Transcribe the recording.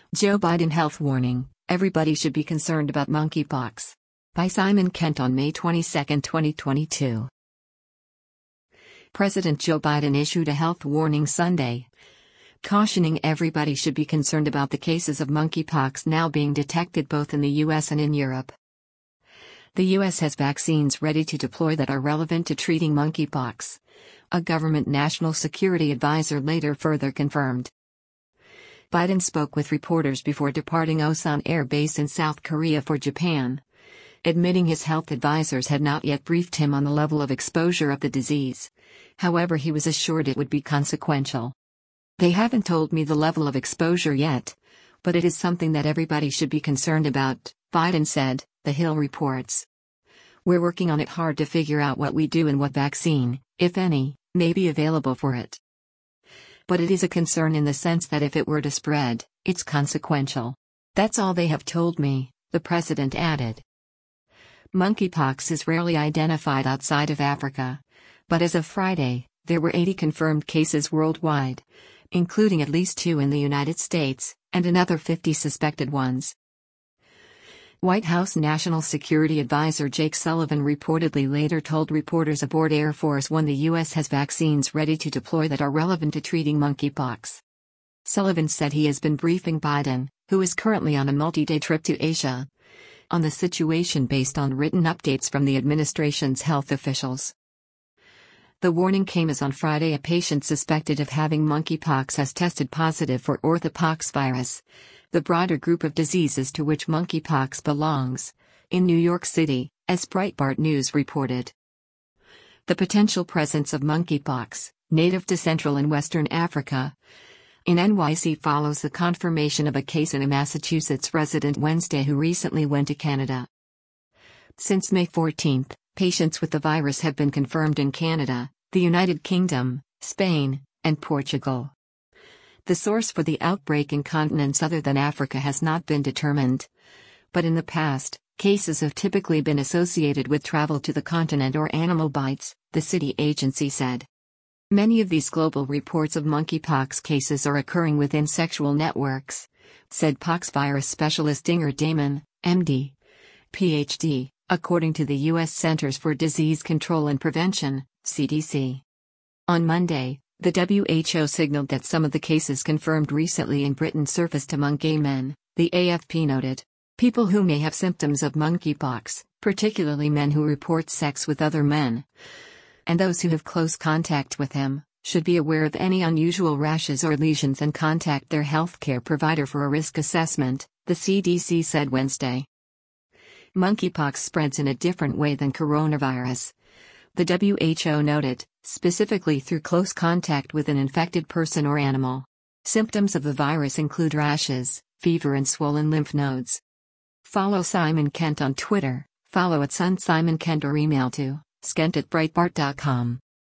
Joe Biden health warning, everybody should be concerned about monkeypox. By Simon Kent on May 22, 2022. President Joe Biden issued a health warning Sunday, cautioning everybody should be concerned about the cases of monkeypox now being detected both in the U.S. and in Europe. The U.S. has vaccines ready to deploy that are relevant to treating monkeypox, a government national security advisor later further confirmed. Biden spoke with reporters before departing Osan Air Base in South Korea for Japan, admitting his health advisors had not yet briefed him on the level of exposure of the disease. However, he was assured it would be consequential. "They haven't told me the level of exposure yet, but it is something that everybody should be concerned about," Biden said, The Hill reports. "We're working on it hard to figure out what we do and what vaccine, if any, may be available for it. But it is a concern in the sense that if it were to spread, it's consequential. That's all they have told me," the president added. Monkeypox is rarely identified outside of Africa, but as of Friday, there were 80 confirmed cases worldwide, including at least 2 in the United States, and another 50 suspected ones. White House National Security Advisor Jake Sullivan reportedly later told reporters aboard Air Force One the U.S. has vaccines ready to deploy that are relevant to treating monkeypox. Sullivan said he has been briefing Biden, who is currently on a multi-day trip to Asia, on the situation based on written updates from the administration's health officials. The warning came as on Friday a patient suspected of having monkeypox has tested positive for orthopoxvirus, the broader group of diseases to which monkeypox belongs, in New York City, as Breitbart News reported. The potential presence of monkeypox, native to Central and Western Africa, in NYC follows the confirmation of a case in a Massachusetts resident Wednesday who recently went to Canada. Since May 14, patients with the virus have been confirmed in Canada, the United Kingdom, Spain, and Portugal. The source for the outbreak in continents other than Africa has not been determined, but in the past, cases have typically been associated with travel to the continent or animal bites, the city agency said. Many of these global reports of monkeypox cases are occurring within sexual networks, said poxvirus specialist Inger Damon, MD, PhD, according to the U.S. Centers for Disease Control and Prevention, CDC. On Monday, the WHO signaled that some of the cases confirmed recently in Britain surfaced among gay men, the AFP noted. People who may have symptoms of monkeypox, particularly men who report sex with other men, and those who have close contact with him, should be aware of any unusual rashes or lesions and contact their healthcare provider for a risk assessment, the CDC said Wednesday. Monkeypox spreads in a different way than coronavirus, the WHO noted, specifically through close contact with an infected person or animal. Symptoms of the virus include rashes, fever and swollen lymph nodes. Follow Simon Kent on Twitter, follow @SunSimonKent or email to skent@breitbart.com.